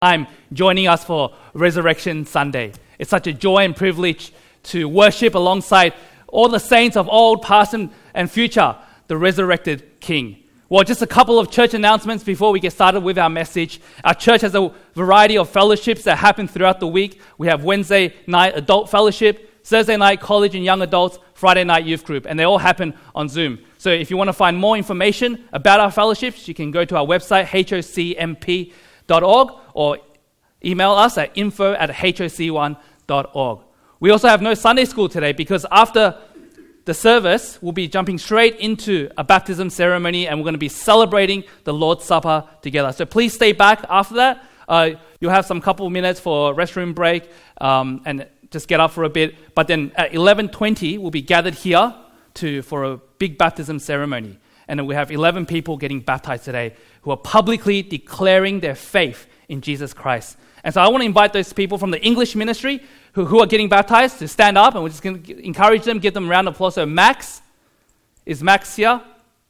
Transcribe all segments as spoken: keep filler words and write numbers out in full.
time joining us for Resurrection Sunday. It's such a joy and privilege to worship alongside all the saints of old, past, and, and future, the resurrected King. Well, just a couple of church announcements before we get started with our message. Our church has a variety of fellowships that happen throughout the week. We have Wednesday night adult fellowship, Thursday night college and young adults, Friday night youth group, and they all happen on Zoom. So if you want to find more information about our fellowships, you can go to our website, H O C M P dot org, or email us at info at H O C one dot org. We also have no Sunday school today because after the service, we'll be jumping straight into a baptism ceremony and we're going to be celebrating the Lord's Supper together. So please stay back after that. Uh, you'll have some couple of minutes for a restroom break um, and just get up for a bit. But then at eleven twenty, we'll be gathered here to for a big baptism ceremony. And then we have eleven people getting baptized today who are publicly declaring their faith in Jesus Christ. And so I want to invite those people from the English ministry who, who are getting baptized to stand up, and we're just going to encourage them, give them a round of applause. So Max, is Max here?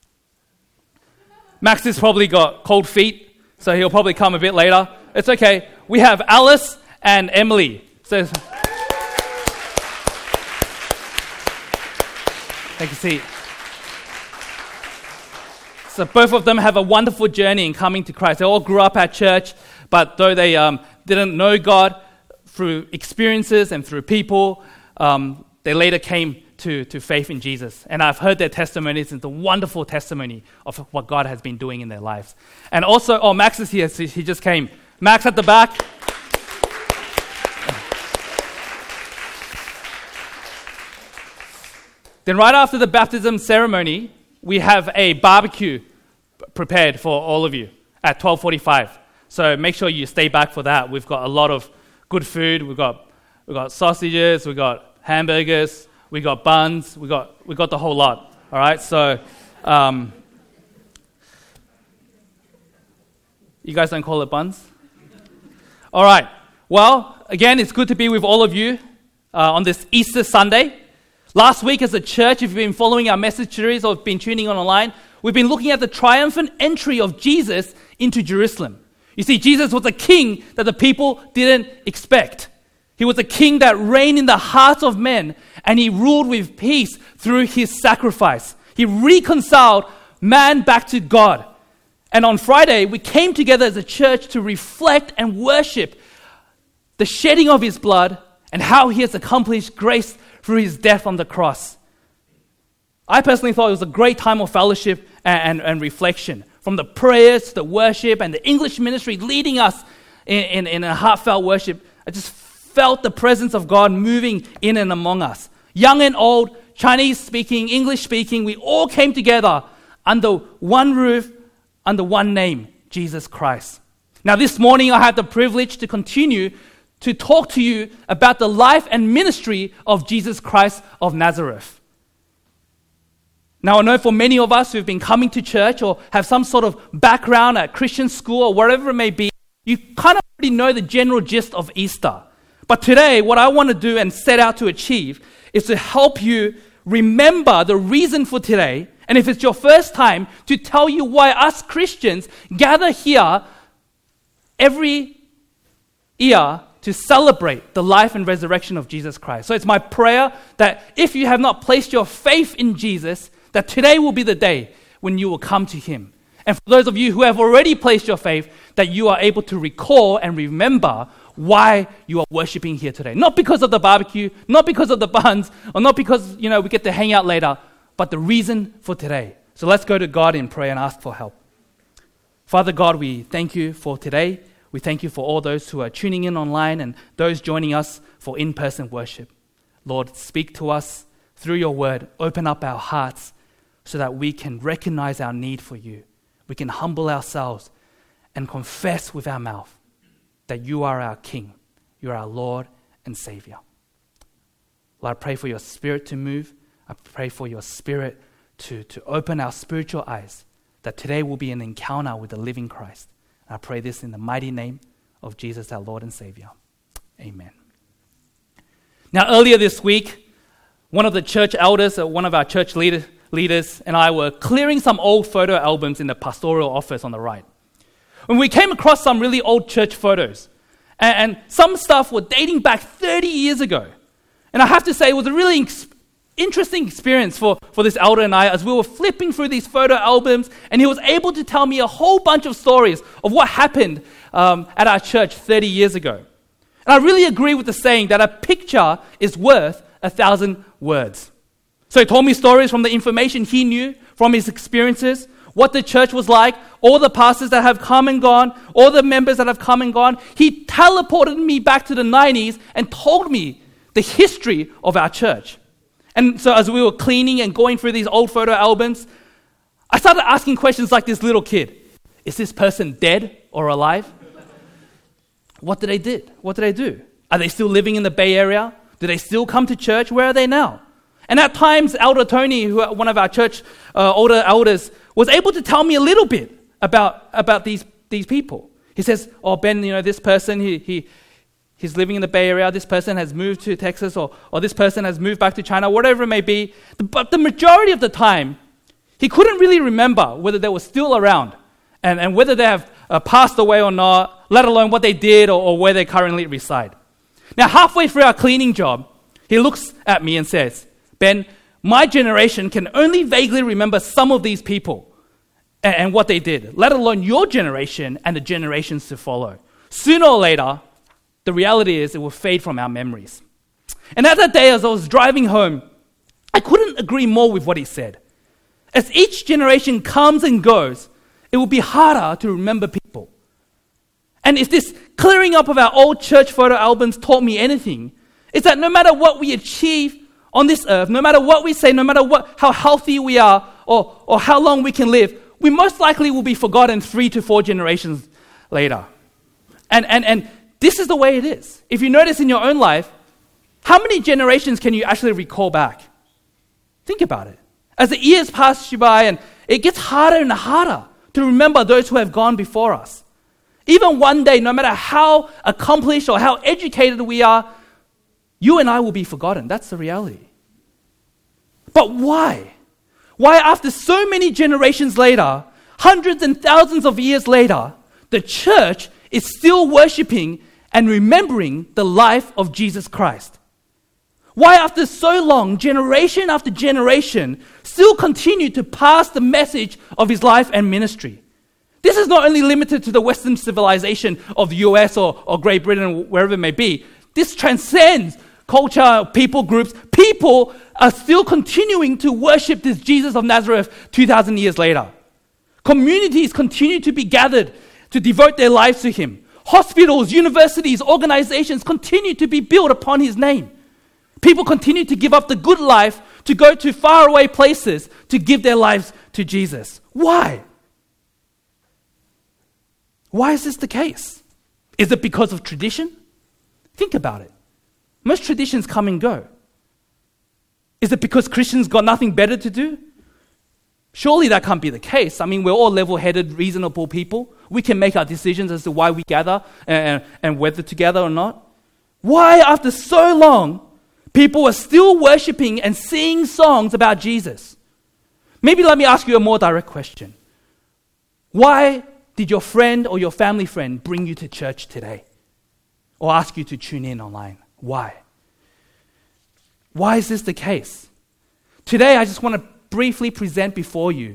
Max has probably got cold feet, so he'll probably come a bit later. It's okay. We have Alice and Emily. So take a seat. So both of them have a wonderful journey in coming to Christ. They all grew up at church, but though they um, didn't know God through experiences and through people, um, they later came to, to faith in Jesus. And I've heard their testimonies. It's a wonderful testimony of what God has been doing in their lives. And also, oh, Max is here. So he just came. Max at the back. Then right after the baptism ceremony, we have a barbecue prepared for all of you at twelve forty-five. So make sure you stay back for that. We've got a lot of good food. We've got we've got sausages, we've got hamburgers, we got buns, we got we got the whole lot. All right. So um, you guys don't call it buns? All right. Well, again, it's good to be with all of you uh, on this Easter Sunday. Last week as a church, if you've been following our message series or been tuning on online, we've been looking at the triumphant entry of Jesus into Jerusalem. You see, Jesus was a king that the people didn't expect. He was a king that reigned in the hearts of men, and he ruled with peace through his sacrifice. He reconciled man back to God. And on Friday, we came together as a church to reflect and worship the shedding of his blood and how he has accomplished grace through his death on the cross. I personally thought it was a great time of fellowship and, and, and reflection. From the prayers, the worship, and the English ministry leading us in, in, in a heartfelt worship, I just felt the presence of God moving in and among us. Young and old, Chinese speaking, English speaking, we all came together under one roof, under one name, Jesus Christ. Now this morning I had the privilege to continue to talk to you about the life and ministry of Jesus Christ of Nazareth. Now, I know for many of us who've been coming to church or have some sort of background at Christian school or wherever it may be, you kind of already know the general gist of Easter. But today, what I want to do and set out to achieve is to help you remember the reason for today, and if it's your first time, to tell you why us Christians gather here every year to celebrate the life and resurrection of Jesus Christ. So it's my prayer that if you have not placed your faith in Jesus, that today will be the day when you will come to him. And for those of you who have already placed your faith, that you are able to recall and remember why you are worshiping here today. Not because of the barbecue, not because of the buns, or not because, you know, we get to hang out later, but the reason for today. So let's go to God in prayer and ask for help. Father God, we thank you for today. We thank you for all those who are tuning in online and those joining us for in-person worship. Lord, speak to us through your word. Open up our hearts so that we can recognize our need for you. We can humble ourselves and confess with our mouth that you are our King. You are our Lord and Savior. Lord, I pray for your Spirit to move. I pray for your Spirit to, to open our spiritual eyes, that today will be an encounter with the living Christ. I pray this in the mighty name of Jesus, our Lord and Savior. Amen. Now, earlier this week, one of the church elders, or one of our church leader, leaders, and I were clearing some old photo albums in the pastoral office on the right. And we came across some really old church photos. And, and some stuff were dating back thirty years ago. And I have to say, it was a really ex- interesting experience for, for this elder and I as we were flipping through these photo albums, and he was able to tell me a whole bunch of stories of what happened um, at our church thirty years ago. And I really agree with the saying that a picture is worth a thousand words. So he told me stories from the information he knew, from his experiences, what the church was like, all the pastors that have come and gone, all the members that have come and gone. He teleported me back to the nineties and told me the history of our church. And so as we were cleaning and going through these old photo albums, I started asking questions like this little kid. Is this person dead or alive? What did they did? What did they do? Are they still living in the Bay Area? Do they still come to church? Where are they now? And at times, Elder Tony, who one of our church uh, older elders, was able to tell me a little bit about, about these, these people. He says, oh, Ben, you know, this person, he, he he's living in the Bay Area, this person has moved to Texas, or, or this person has moved back to China, whatever it may be. But the majority of the time, he couldn't really remember whether they were still around and, and whether they have uh, passed away or not, let alone what they did or, or where they currently reside. Now, halfway through our cleaning job, he looks at me and says, Ben, my generation can only vaguely remember some of these people and, and what they did, let alone your generation and the generations to follow. Sooner or later, the reality is it will fade from our memories. And at that day, as I was driving home, I couldn't agree more with what he said. As each generation comes and goes, it will be harder to remember people. And if this clearing up of our old church photo albums taught me anything, it's that no matter what we achieve on this earth, no matter what we say, no matter what, how healthy we are or, or how long we can live, we most likely will be forgotten three to four generations later. And, and, and this is the way it is. If you notice in your own life, how many generations can you actually recall back? Think about it. As the years pass you by, and it gets harder and harder to remember those who have gone before us. Even one day, no matter how accomplished or how educated we are, you and I will be forgotten. That's the reality. But why? Why after so many generations later, hundreds and thousands of years later, the church is still worshiping and remembering the life of Jesus Christ? Why after so long, generation after generation, still continue to pass the message of his life and ministry? This is not only limited to the Western civilization of the U S or, or Great Britain or wherever it may be. This transcends culture, people groups. People are still continuing to worship this Jesus of Nazareth two thousand years later. Communities continue to be gathered to devote their lives to him. Hospitals, universities, organizations continue to be built upon his name. People continue to give up the good life to go to faraway places to give their lives to Jesus. Why? Why is this the case? Is it because of tradition? Think about it. Most traditions come and go. Is it because Christians got nothing better to do? Surely that can't be the case. I mean, we're all level-headed, reasonable people. We can make our decisions as to why we gather and, and whether together or not. Why, after so long, people are still worshiping and singing songs about Jesus? Maybe let me ask you a more direct question. Why did your friend or your family friend bring you to church today? Or ask you to tune in online? Why? Why is this the case? Today, I just want to briefly present before you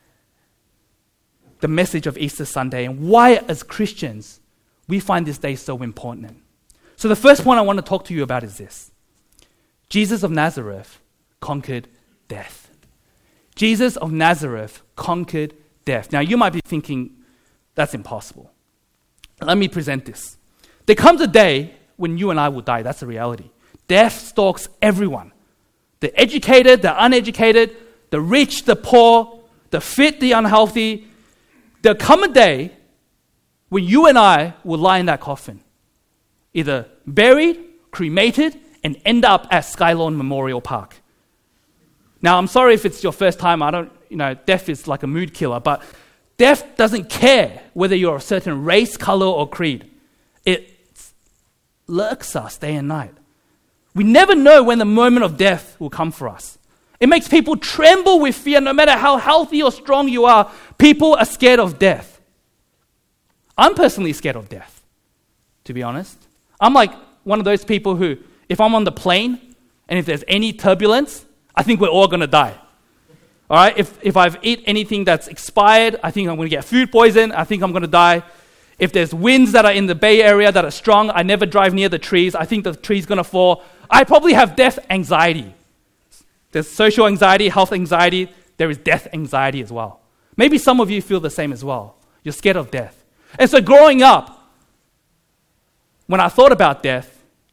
the message of Easter Sunday and why, as Christians, we find this day so important. So the first point I want to talk to you about is this. Jesus of Nazareth conquered death. Jesus of Nazareth conquered death. Now, you might be thinking, that's impossible. Let me present this. There comes a day when you and I will die. That's the reality. Death stalks everyone. The educated, the uneducated, the rich, the poor, the fit, the unhealthy. There'll come a day when you and I will lie in that coffin, either buried, cremated, and end up at Skylawn Memorial Park. Now, I'm sorry if it's your first time. I don't, you know, death is like a mood killer, but death doesn't care whether you're a certain race, color, or creed. It lurks us day and night. We never know when the moment of death will come for us. It makes people tremble with fear. No matter how healthy or strong you are, people are scared of death. I'm personally scared of death, to be honest. I'm like one of those people who, if I'm on the plane and if there's any turbulence, I think we're all going to die. All right? If if I've eaten anything that's expired, I think I'm going to get food poison. I think I'm going to die. If there's winds that are in the Bay Area that are strong, I never drive near the trees. I think the tree's going to fall. I probably have death anxiety. There's social anxiety, health anxiety. There is death anxiety as well. Maybe some of you feel the same as well. You're scared of death. And so growing up, when I thought about death,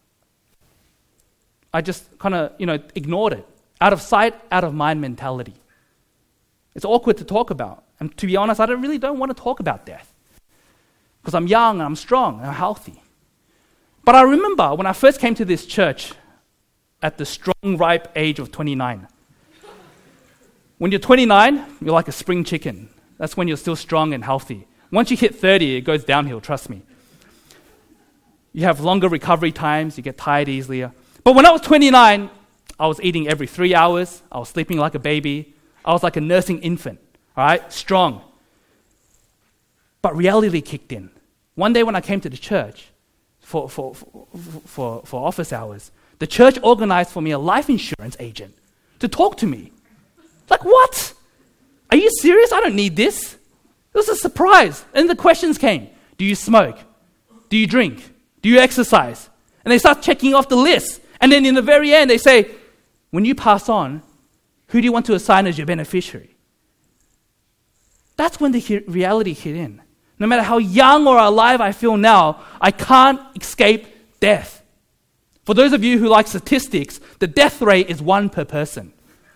I just kind of, you know, ignored it. Out of sight, out of mind mentality. It's awkward to talk about. And to be honest, I don't really don't want to talk about death. Because I'm young, and I'm strong, and I'm healthy. But I remember when I first came to this church at the strong, ripe age of twenty-nine. When you're twenty-nine, you're like a spring chicken. That's when you're still strong and healthy. Once you hit thirty, it goes downhill, trust me. You have longer recovery times, you get tired easier. But when I was twenty-nine, I was eating every three hours, I was sleeping like a baby, I was like a nursing infant, all right, strong. But reality kicked in. One day when I came to the church for, for, for, for, for office hours, the church organized for me a life insurance agent to talk to me. Like, what? Are you serious? I don't need this. It was a surprise. And the questions came. Do you smoke? Do you drink? Do you exercise? And they start checking off the list. And then in the very end, they say, when you pass on, who do you want to assign as your beneficiary? That's when the he- reality hit in. No matter how young or alive I feel now, I can't escape death. For those of you who like statistics, the death rate is one per person.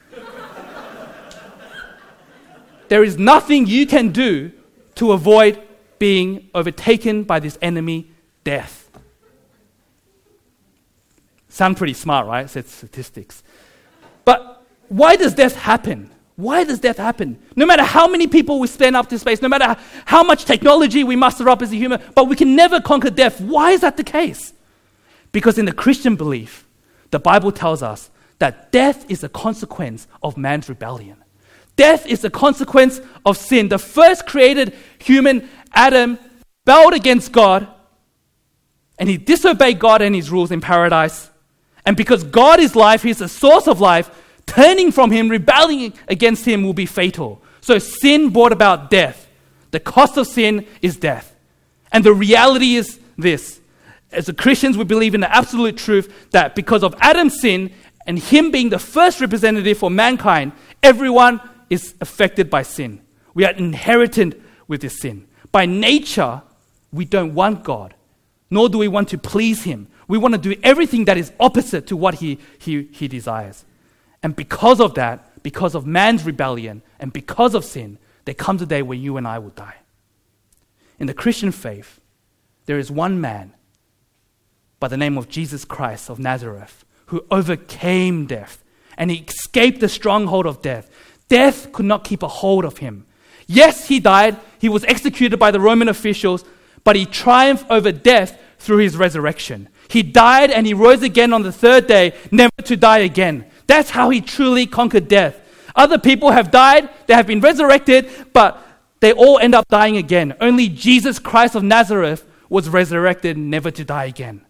There is nothing you can do to avoid being overtaken by this enemy, death. Sound pretty smart, right? Said statistics. But why does death happen? Why does death happen? No matter how many people we spend up to space, no matter how much technology we muster up as a human, but we can never conquer death. Why is that the case? Because in the Christian belief, the Bible tells us that death is a consequence of man's rebellion. Death is a consequence of sin. The first created human, Adam, rebelled against God, and he disobeyed God and his rules in paradise. And because God is life, he's the source of life, turning from him, rebelling against him will be fatal. So sin brought about death. The cost of sin is death. And the reality is this. As a Christians, we believe in the absolute truth that because of Adam's sin and him being the first representative for mankind, everyone is affected by sin. We are inherited with this sin. By nature, we don't want God, nor do we want to please him. We want to do everything that is opposite to what he, he, he desires. And because of that, because of man's rebellion, and because of sin, there comes a day where you and I will die. In the Christian faith, there is one man by the name of Jesus Christ of Nazareth who overcame death, and he escaped the stronghold of death. Death could not keep a hold of him. Yes, he died. He was executed by the Roman officials, but he triumphed over death through his resurrection. He died and he rose again on the third day, never to die again. That's how he truly conquered death. Other people have died, they have been resurrected, but they all end up dying again. Only Jesus Christ of Nazareth was resurrected, never to die again.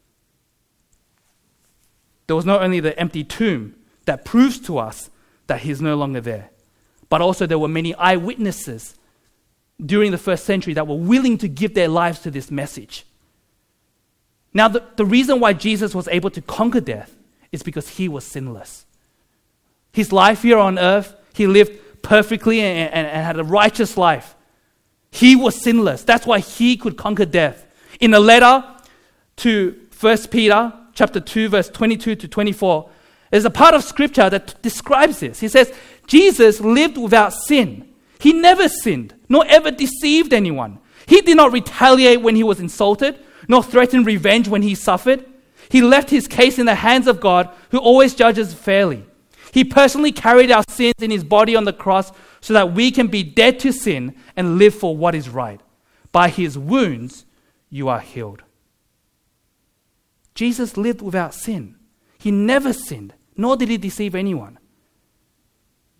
There was not only the empty tomb that proves to us that he's no longer there, but also there were many eyewitnesses during the first century that were willing to give their lives to this message. Now, the, the reason why Jesus was able to conquer death is because he was sinless. His life here on earth, he lived perfectly and, and, and had a righteous life. He was sinless. That's why he could conquer death. In a letter to First Peter chapter two, verse twenty-two to twenty-four, there's a part of scripture that describes this. He says, Jesus lived without sin. He never sinned, nor ever deceived anyone. He did not retaliate when he was insulted, nor threaten revenge when he suffered. He left his case in the hands of God, who always judges fairly. He personally carried our sins in his body on the cross so that we can be dead to sin and live for what is right. By his wounds, you are healed. Jesus lived without sin. He never sinned, nor did he deceive anyone.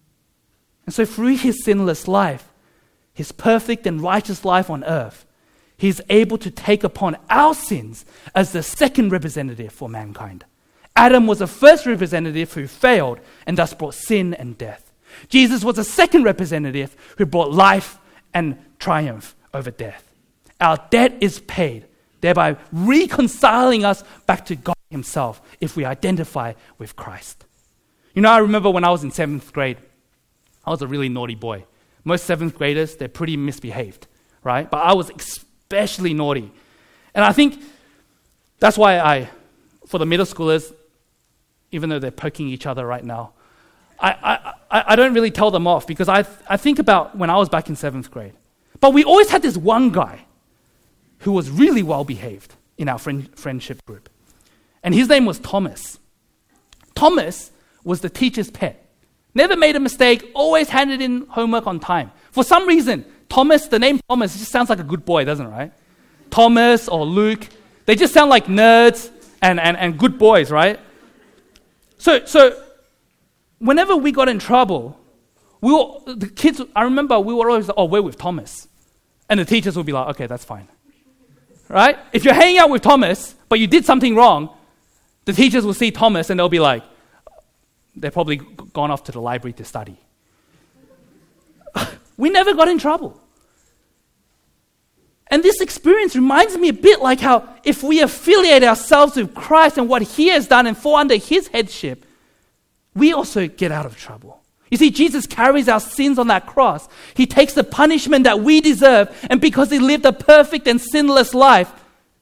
And so through his sinless life, his perfect and righteous life on earth, He's able to take upon our sins as the second representative for mankind. Adam was the first representative who failed and thus brought sin and death. Jesus was the second representative who brought life and triumph over death. Our debt is paid, thereby reconciling us back to God Himself if we identify with Christ. You know, I remember when I was in seventh grade, I was a really naughty boy. Most seventh graders, they're pretty misbehaved, right? But I was especially naughty. And I think that's why I, for the middle schoolers, even though they're poking each other right now, I, I, I don't really tell them off because I, I think about when I was back in seventh grade. But we always had this one guy who was really well behaved in our friend, friendship group. And his name was Thomas. Thomas was the teacher's pet. Never made a mistake, always handed in homework on time. For some reason, Thomas, the name Thomas, just sounds like a good boy, doesn't it, right? Thomas or Luke, they just sound like nerds and, and, and good boys, right? So, so whenever we got in trouble, we were, the kids, I remember we were always like, oh, we're with Thomas. And the teachers would be like, okay, that's fine. Right? If you're hanging out with Thomas, but you did something wrong, the teachers will see Thomas and they'll be like, they're probably gone off to the library to study. We never got in trouble. And this experience reminds me a bit like how if we affiliate ourselves with Christ and what He has done and fall under His headship, we also get out of trouble. You see, Jesus carries our sins on that cross. He takes the punishment that we deserve, and because He lived a perfect and sinless life,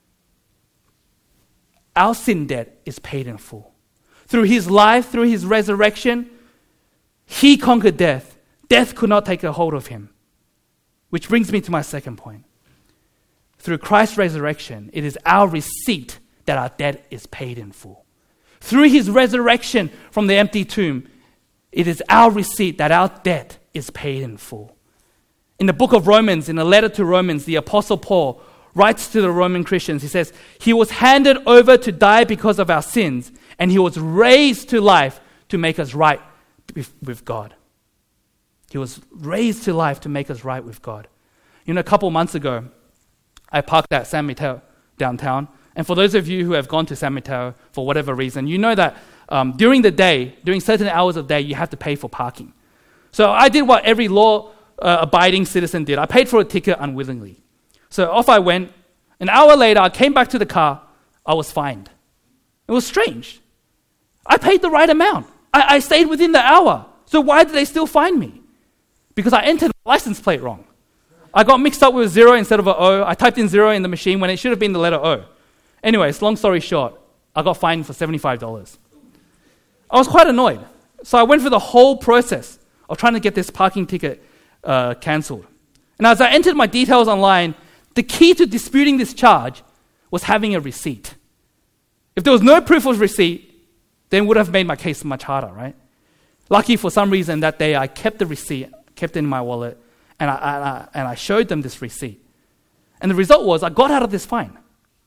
our sin debt is paid in full. Through His life, through His resurrection, He conquered death. Death could not take a hold of Him. Which brings me to my second point. Through Christ's resurrection, it is our receipt that our debt is paid in full. Through His resurrection from the empty tomb, it is our receipt that our debt is paid in full. In the book of Romans, in a letter to Romans, the Apostle Paul writes to the Roman Christians, he says, He was handed over to die because of our sins, and He was raised to life to make us right with God. He was raised to life to make us right with God. You know, a couple months ago, I parked at San Mateo downtown. And for those of you who have gone to San Mateo for whatever reason, you know that um, during the day, during certain hours of the day, you have to pay for parking. So I did what every law-abiding uh, citizen did. I paid for a ticket unwillingly. So off I went. An hour later, I came back to the car. I was fined. It was strange. I paid the right amount. I, I stayed within the hour. So why did they still fine me? Because I entered the license plate wrong. I got mixed up with a zero instead of an O. I typed in zero in the machine when it should have been the letter O. Anyways, long story short, I got fined for seventy-five dollars. I was quite annoyed. So I went through the whole process of trying to get this parking ticket uh, cancelled. And as I entered my details online, the key to disputing this charge was having a receipt. If there was no proof of receipt, then it would have made my case much harder, right? Lucky for some reason that day, I kept the receipt, kept it in my wallet, and I, and I, and I showed them this receipt. And the result was I got out of this fine.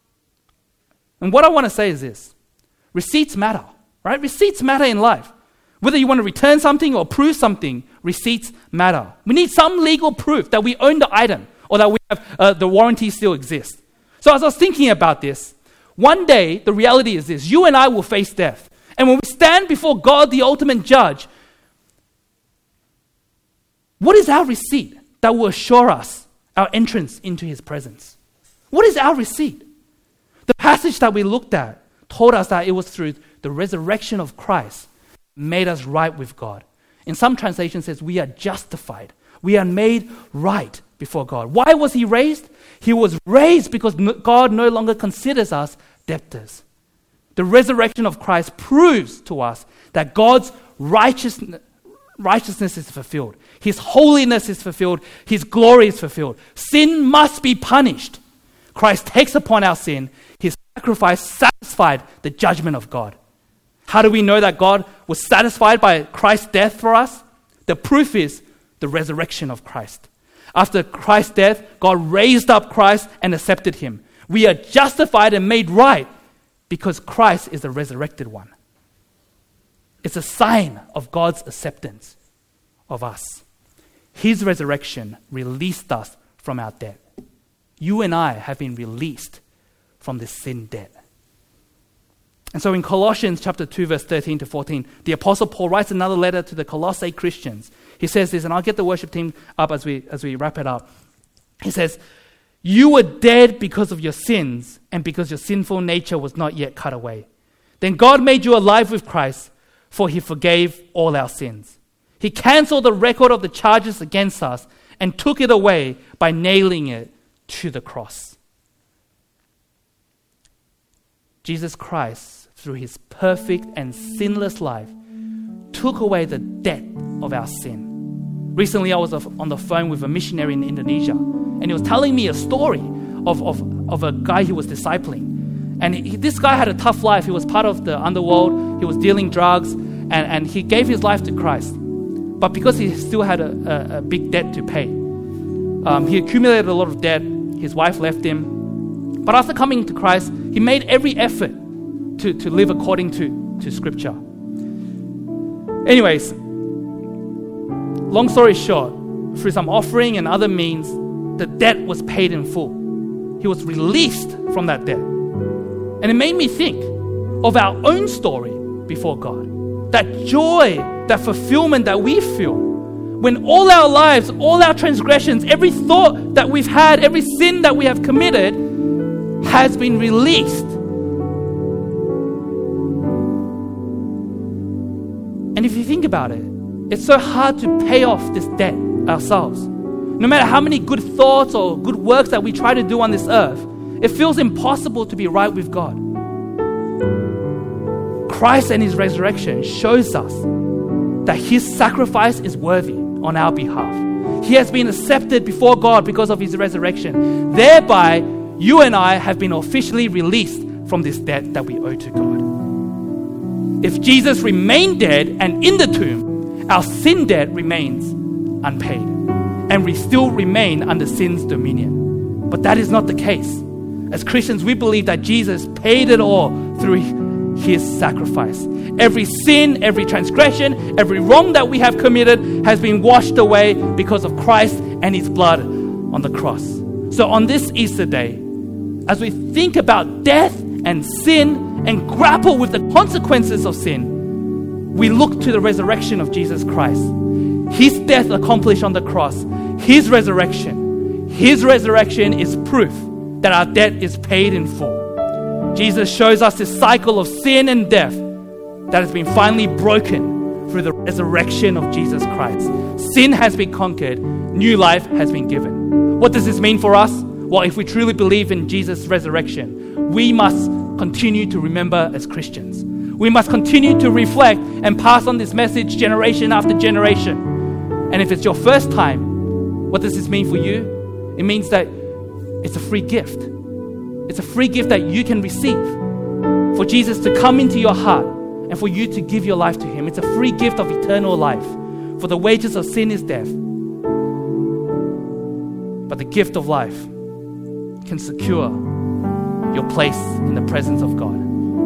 And what I want to say is this. Receipts matter, right? Receipts matter in life. Whether you want to return something or prove something, receipts matter. We need some legal proof that we own the item or that we have uh, the warranty still exists. So as I was thinking about this, one day the reality is this. You and I will face death. And when we stand before God, the ultimate judge, what is our receipt that will assure us our entrance into His presence? What is our receipt? The passage that we looked at told us that it was through the resurrection of Christ made us right with God. In some translations, it says we are justified. We are made right before God. Why was He raised? He was raised because God no longer considers us debtors. The resurrection of Christ proves to us that God's righteousness, righteousness is fulfilled. His holiness is fulfilled. His glory is fulfilled. Sin must be punished. Christ takes upon our sin. His sacrifice satisfied the judgment of God. How do we know that God was satisfied by Christ's death for us? The proof is the resurrection of Christ. After Christ's death, God raised up Christ and accepted Him. We are justified and made right because Christ is the resurrected one. It's a sign of God's acceptance of us. His resurrection released us from our debt. you and I have been released from this sin debt. And so in Colossians chapter two, verse thirteen to fourteen, the Apostle Paul writes another letter to the Colossae Christians. He says this, and I'll get the worship team up as we as we wrap it up. He says, you were dead because of your sins and because your sinful nature was not yet cut away. Then God made you alive with Christ, for he forgave all our sins. He canceled the record of the charges against us and took it away by nailing it to the cross. Jesus Christ, through his perfect and sinless life, took away the debt of our sin. Recently, I was on the phone with a missionary in Indonesia, and he was telling me a story of, of, of a guy he was discipling. And he, this guy had a tough life. He was part of the underworld. He was dealing drugs, and, and he gave his life to Christ. But because he still had a, a, a big debt to pay, um, he accumulated a lot of debt. His wife left him. But after coming to Christ, he made every effort to, to live according to, to Scripture. Anyways, long story short, through some offering and other means, the debt was paid in full. He was released from that debt. And it made me think of our own story before God. That joy, that fulfillment that we feel when all our lives, all our transgressions, every thought that we've had, every sin that we have committed has been released. And if you think about it, it's so hard to pay off this debt ourselves. No matter how many good thoughts or good works that we try to do on this earth, it feels impossible to be right with God. Christ and his resurrection shows us that his sacrifice is worthy on our behalf. He has been accepted before God because of his resurrection. Thereby, you and I have been officially released from this debt that we owe to God. If Jesus remained dead and in the tomb, our sin debt remains unpaid, and we still remain under sin's dominion. But that is not the case. As Christians, we believe that Jesus paid it all through his sacrifice. Every sin, every transgression, every wrong that we have committed has been washed away because of Christ and his blood on the cross. So on this Easter day, as we think about death and sin and grapple with the consequences of sin, we look to the resurrection of Jesus Christ. His death accomplished on the cross, his resurrection. His resurrection is proof that our debt is paid in full. Jesus shows us this cycle of sin and death that has been finally broken through the resurrection of Jesus Christ. Sin has been conquered, new life has been given. What does this mean for us? Well, if we truly believe in Jesus' resurrection, we must continue to remember as Christians. We must continue to reflect and pass on this message generation after generation. And if it's your first time, what does this mean for you? It means that it's a free gift. It's a free gift that you can receive for Jesus to come into your heart and for you to give your life to him. It's a free gift of eternal life. For the wages of sin is death, but the gift of life can secure your place in the presence of God.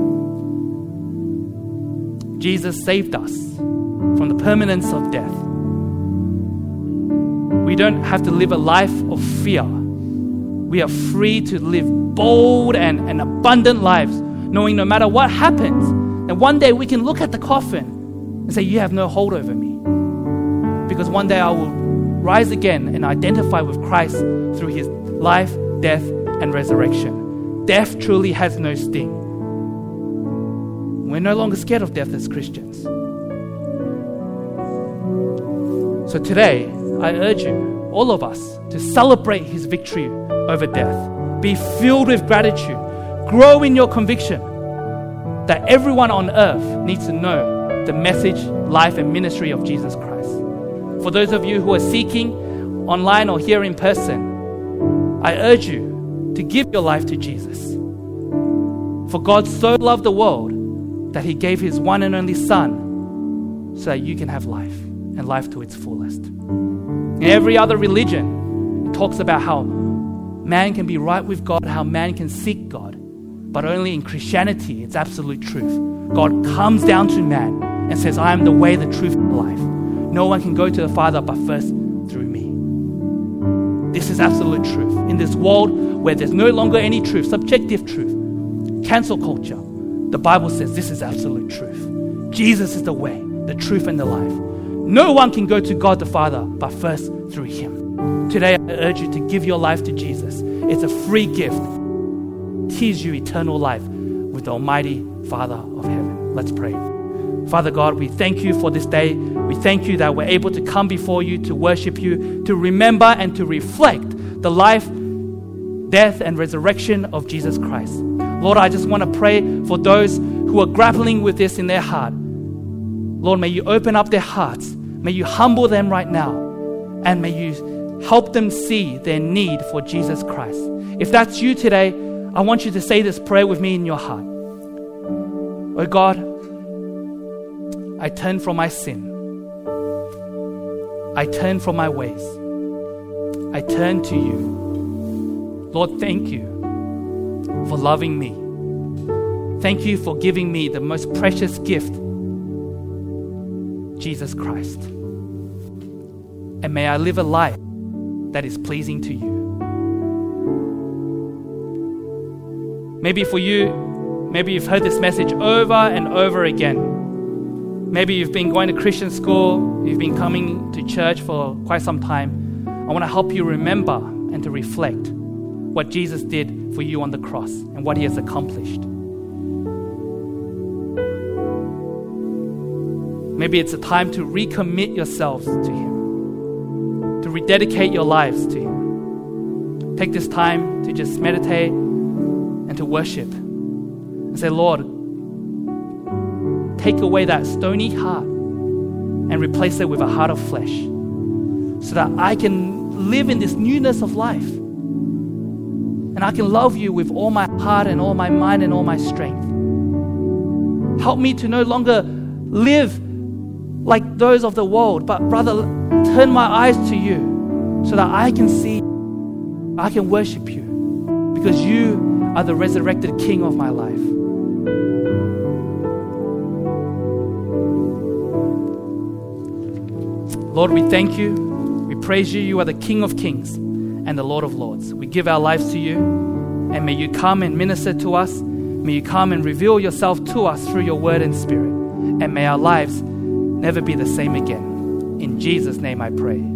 Jesus saved us from the permanence of death. We don't have to live a life of fear. We are free to live bold and, and abundant lives, knowing no matter what happens, and one day we can look at the coffin and say, you have no hold over me. Because one day I will rise again and identify with Christ through his life, death, and resurrection. Death truly has no sting. We're no longer scared of death as Christians. So today, I urge you, all of us, to celebrate his victory over death. Be filled with gratitude. Grow in your conviction that everyone on earth needs to know the message, life, and ministry of Jesus Christ. For those of you who are seeking online or here in person, I urge you to give your life to Jesus. For God so loved the world that he gave his one and only Son so that you can have life and life to its fullest. In every other religion, it talks about how man can be right with God, how man can seek God. But only in Christianity, it's absolute truth. God comes down to man and says, I am the way, the truth, and the life. No one can go to the Father but first through me. This is absolute truth. In this world where there's no longer any truth, subjective truth, cancel culture, the Bible says this is absolute truth. Jesus is the way, the truth, and the life. No one can go to God the Father but first through Him. Today, I urge you to give your life to Jesus. It's a free gift. It gives you eternal life with the Almighty Father of heaven. Let's pray. Father God, we thank you for this day. We thank you that we're able to come before you, to worship you, to remember and to reflect the life, death, and resurrection of Jesus Christ. Lord, I just want to pray for those who are grappling with this in their heart. Lord, may you open up their hearts. May you humble them right now. And may you help them see their need for Jesus Christ. If that's you today, I want you to say this prayer with me in your heart. Oh God, I turn from my sin. I turn from my ways. I turn to you. Lord, thank you for loving me. Thank you for giving me the most precious gift, Jesus Christ. And may I live a life that is pleasing to you. Maybe for you, maybe you've heard this message over and over again. Maybe you've been going to Christian school, you've been coming to church for quite some time. I want to help you remember and to reflect what Jesus did for you on the cross and what He has accomplished. Maybe it's a time to recommit yourselves to Him, to rededicate your lives to Him. Take this time to just meditate and to worship and say, Lord, take away that stony heart and replace it with a heart of flesh so that I can live in this newness of life. And I can love you with all my heart and all my mind and all my strength. Help me to no longer live like those of the world, but rather turn my eyes to you so that I can see, I can worship you because you are the resurrected King of my life. Lord, we thank you. We praise you. You are the King of kings and the Lord of lords. We give our lives to you, and may you come and minister to us. May you come and reveal yourself to us through your word and spirit. And may our lives never be the same again. In Jesus' name I pray.